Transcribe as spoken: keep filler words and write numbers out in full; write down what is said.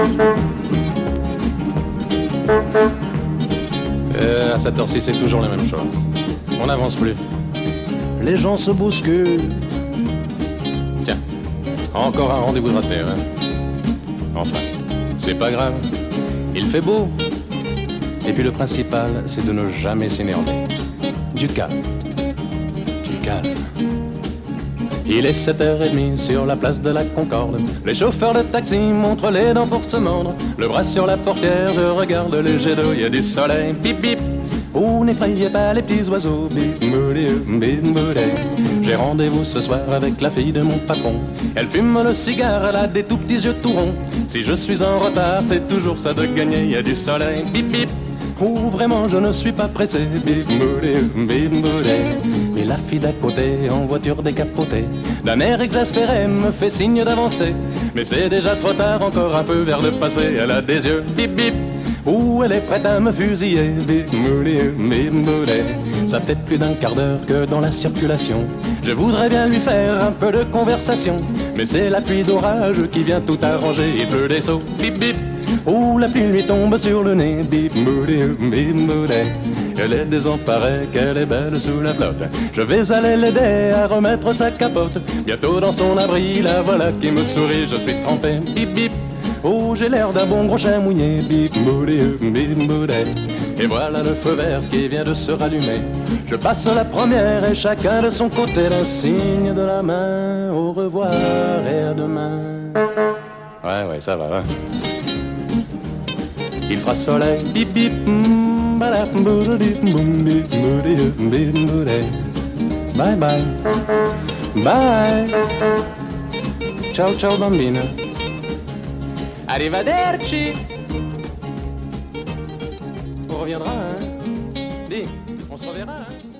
Euh, à cette heure-ci, c'est toujours la même chose. On n'avance plus. Les gens se bousculent. Tiens, encore un rendez-vous de raté, hein. Enfin, c'est pas grave. Il fait beau. Et puis le principal, c'est de ne jamais s'énerver. Du calme. Du calme. Il est sept heures trente sur la place de la Concorde. Les chauffeurs de taxi montrent les dents pour se mordre. Le bras sur la portière, je regarde les jets d'eau. Il y a du soleil, bip bip. Oh, n'effrayez pas les petits oiseaux, bip boulé, bip boulé. J'ai rendez-vous ce soir avec la fille de mon patron. Elle fume le cigare, elle a des tout petits yeux tout ronds. Si je suis en retard, c'est toujours ça de gagner. Il y a du soleil, bip bip. Oh, vraiment, je ne suis pas pressé, bip boulé, bip boulé. Mais la fille d'à côté, en voiture décapotée, d'un air exaspéré, me fait signe d'avancer. Mais c'est déjà trop tard, encore un peu vers le passé. Elle a des yeux, bip bip. Ouh, elle est prête à me fusiller, bip boulé, bip boulé. Ça fait plus d'un quart d'heure que dans la circulation je voudrais bien lui faire un peu de conversation. Mais c'est la pluie d'orage qui vient tout arranger. Il pleut des seaux, bip bip. Oh, la pluie lui tombe sur le nez, bip boulé, bip boulé. Elle est désemparée, qu'elle est belle sous la flotte. Je vais aller l'aider à remettre sa capote. Bientôt dans son abri, la voilà qui me sourit. Je suis trempé, bip bip. Oh, j'ai l'air d'un bon gros chien mouillé, bip boulé, bip boulé. Et voilà le feu vert qui vient de se rallumer. Je passe la première et chacun de son côté le signe de la main. Au revoir et à demain. Ouais, ouais, ça va, ouais. Il fera soleil, bip bip, mm, bye bye, bye. Ciao ciao bambina. Arrivederci. On reviendra, hein. Dis, on se reverra, hein.